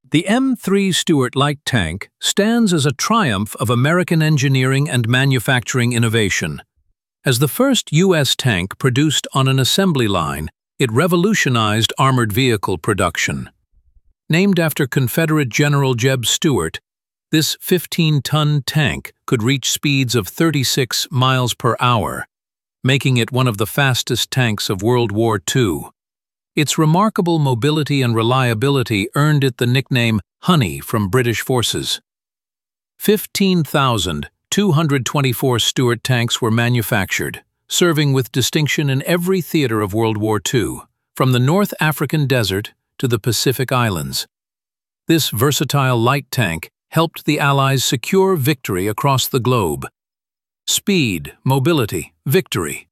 The M3 Stuart light tank stands as a triumph of American engineering and manufacturing innovation. As the first U.S. tank produced on an assembly line, it revolutionized armored vehicle production. Named after Confederate General Jeb Stuart, this 15-ton tank could reach speeds of 36 miles per hour, making it one of the fastest tanks of World War II. Its remarkable mobility and reliability earned it the nickname Honey from British forces. 15,224 Stuart tanks were manufactured, serving with distinction in every theater of World War II, from the North African desert to the Pacific Islands. This versatile light tank helped the Allies secure victory across the globe. Speed, mobility, victory.